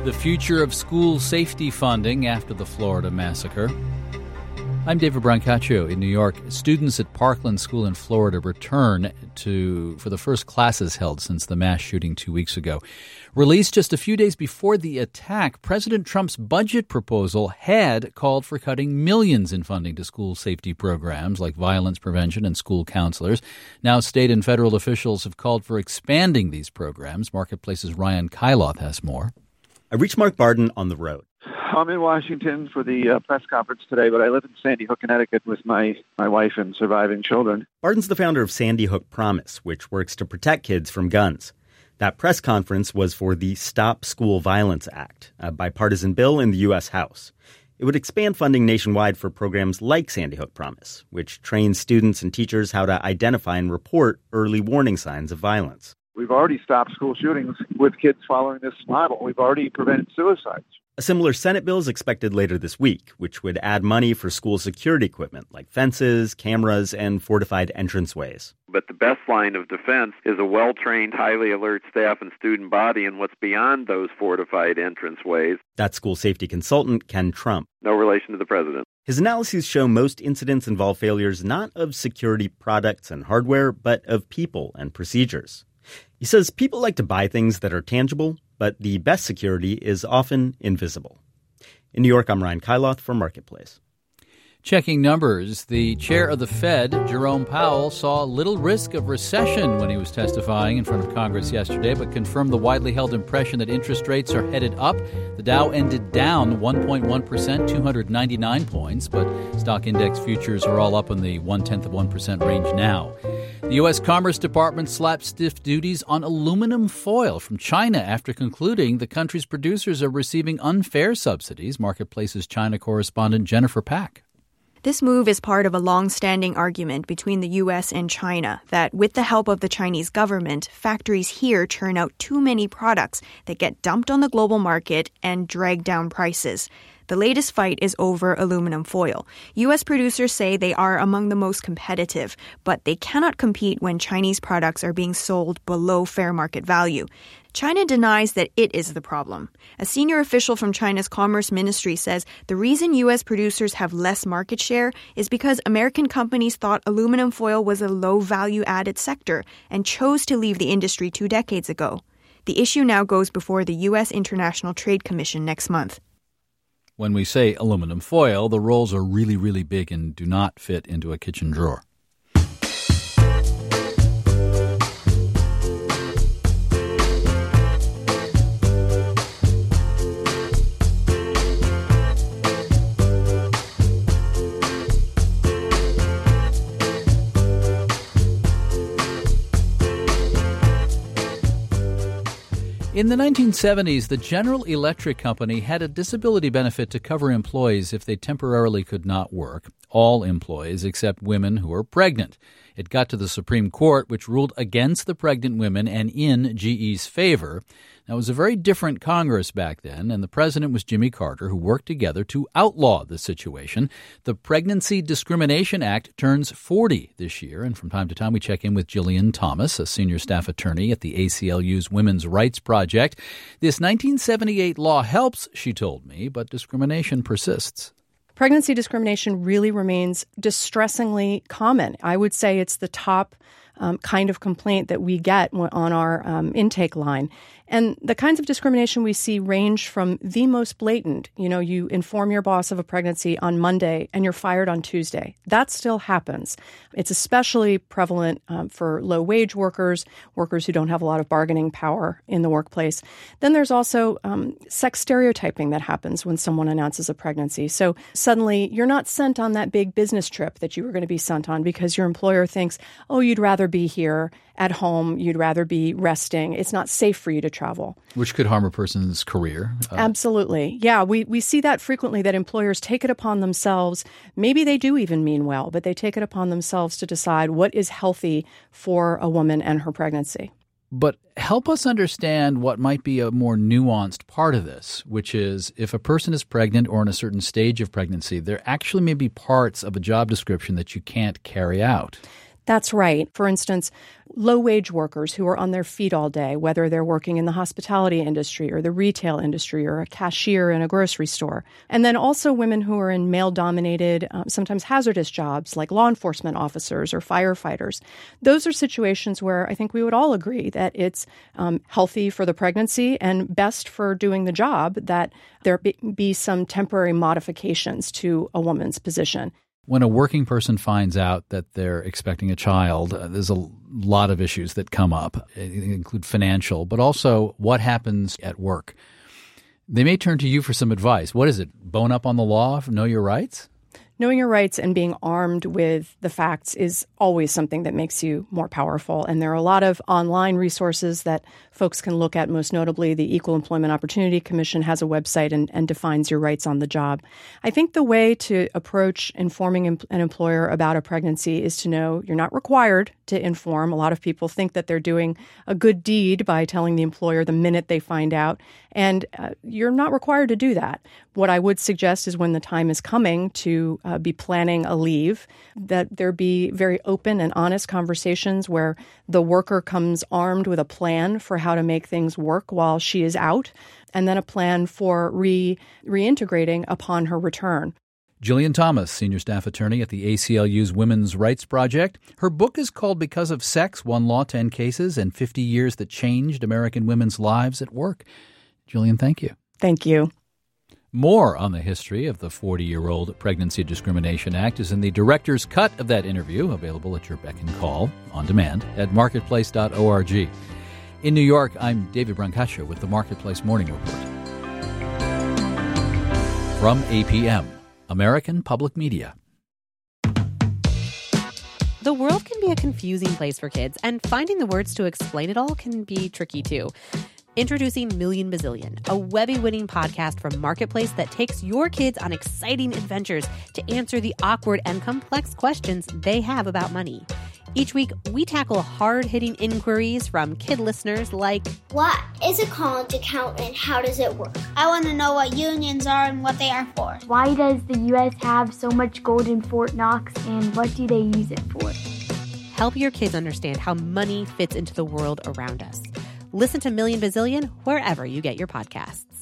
The future of school safety funding after the Florida massacre. I'm David Brancaccio in New York. Students at Parkland School in Florida return for the first classes held since the mass shooting 2 weeks ago. Released just a few days before the attack, President Trump's budget proposal had called for cutting millions in funding to school safety programs like violence prevention and school counselors. Now state and federal officials have called for expanding these programs. Marketplace's Ryan Kyloth has more. I reached Mark Barden on the road. I'm in Washington for the press conference today, but I live in Sandy Hook, Connecticut with my wife and surviving children. Barden's the founder of Sandy Hook Promise, which works to protect kids from guns. That press conference was for the Stop School Violence Act, a bipartisan bill in the U.S. House. It would expand funding nationwide for programs like Sandy Hook Promise, which trains students and teachers how to identify and report early warning signs of violence. We've already stopped school shootings with kids following this model. We've already prevented suicides. A similar Senate bill is expected later this week, which would add money for school security equipment like fences, cameras, and fortified entranceways. But the best line of defense is a well-trained, highly alert staff and student body and what's beyond those fortified entranceways. That's school safety consultant Ken Trump. No relation to the president. His analyses show most incidents involve failures not of security products and hardware, but of people and procedures. He says people like to buy things that are tangible, but the best security is often invisible. In New York, I'm Ryan Kyloth for Marketplace. Checking numbers, the chair of the Fed, Jerome Powell, saw little risk of recession when he was testifying in front of Congress yesterday, but confirmed the widely held impression that interest rates are headed up. The Dow ended down 1.1%, 299 points, but stock index futures are all up in the 0.1% range now. The U.S. Commerce Department slapped stiff duties on aluminum foil from China after concluding the country's producers are receiving unfair subsidies. Marketplace's China correspondent Jennifer Pack. This move is part of a long-standing argument between the U.S. and China that with the help of the Chinese government, factories here churn out too many products that get dumped on the global market and drag down prices. The latest fight is over aluminum foil. U.S. producers say they are among the most competitive, but they cannot compete when Chinese products are being sold below fair market value. China denies that it is the problem. A senior official from China's Commerce Ministry says the reason U.S. producers have less market share is because American companies thought aluminum foil was a low-value-added sector and chose to leave the industry 2 decades ago. The issue now goes before the U.S. International Trade Commission next month. When we say aluminum foil, the rolls are really, really big and do not fit into a kitchen drawer. In the 1970s, the General Electric Company had a disability benefit to cover employees if they temporarily could not work. All employees except women who were pregnant. It got to the Supreme Court, which ruled against the pregnant women and in GE's favor. Now, it was a very different Congress back then, and the president was Jimmy Carter, who worked together to outlaw the situation. The Pregnancy Discrimination Act turns 40 this year, and from time to time we check in with Jillian Thomas, a senior staff attorney at the ACLU's Women's Rights Project. This 1978 law helps, she told me, but discrimination persists. Pregnancy discrimination really remains distressingly common. I would say it's the top kind of complaint that we get on our intake line. And the kinds of discrimination we see range from the most blatant. You know, you inform your boss of a pregnancy on Monday and you're fired on Tuesday. That still happens. It's especially prevalent for low-wage workers, workers who don't have a lot of bargaining power in the workplace. Then there's also sex stereotyping that happens when someone announces a pregnancy. So suddenly you're not sent on that big business trip that you were going to be sent on because your employer thinks, oh, you'd rather be here at home, you'd rather be resting. It's not safe for you to travel. Which could harm a person's career. Absolutely. Yeah, we see that frequently, that employers take it upon themselves. Maybe they do even mean well, but they take it upon themselves to decide what is healthy for a woman and her pregnancy. But help us understand what might be a more nuanced part of this, which is if a person is pregnant or in a certain stage of pregnancy, there actually may be parts of a job description that you can't carry out. That's right. For instance, low-wage workers who are on their feet all day, whether they're working in the hospitality industry or the retail industry or a cashier in a grocery store. And then also women who are in male-dominated, sometimes hazardous jobs like law enforcement officers or firefighters. Those are situations where I think we would all agree that it's healthy for the pregnancy and best for doing the job that there be some temporary modifications to a woman's position. When a working person finds out that they're expecting a child, there's a lot of issues that come up. They include financial, but also what happens at work. They may turn to you for some advice. What is it? Bone up on the law? Know your rights? Knowing your rights and being armed with the facts is always something that makes you more powerful. And there are a lot of online resources that folks can look at. Most notably, the Equal Employment Opportunity Commission has a website and defines your rights on the job. I think the way to approach informing an employer about a pregnancy is to know you're not required to inform. A lot of people think that they're doing a good deed by telling the employer the minute they find out. And you're not required to do that. What I would suggest is when the time is coming to be planning a leave, that there be very open and honest conversations where the worker comes armed with a plan for how to make things work while she is out, and then a plan for reintegrating upon her return. Jillian Thomas, Senior Staff Attorney at the ACLU's Women's Rights Project. Her book is called Because of Sex, One Law, 10 Cases, and 50 Years That Changed American Women's Lives at Work. Jillian, thank you. Thank you. More on the history of the 40-year-old Pregnancy Discrimination Act is in the director's cut of that interview, available at your beck and call, on demand, at marketplace.org. In New York, I'm David Brancaccio with the Marketplace Morning Report. From APM, American Public Media. The world can be a confusing place for kids, and finding the words to explain it all can be tricky, too. Introducing Million Bazillion, a Webby-winning podcast from Marketplace that takes your kids on exciting adventures to answer the awkward and complex questions they have about money. Each week, we tackle hard-hitting inquiries from kid listeners like, what is a college account and how does it work? I want to know what unions are and what they are for. Why does the U.S. have so much gold in Fort Knox and what do they use it for? Help your kids understand how money fits into the world around us. Listen to Million Bazillion wherever you get your podcasts.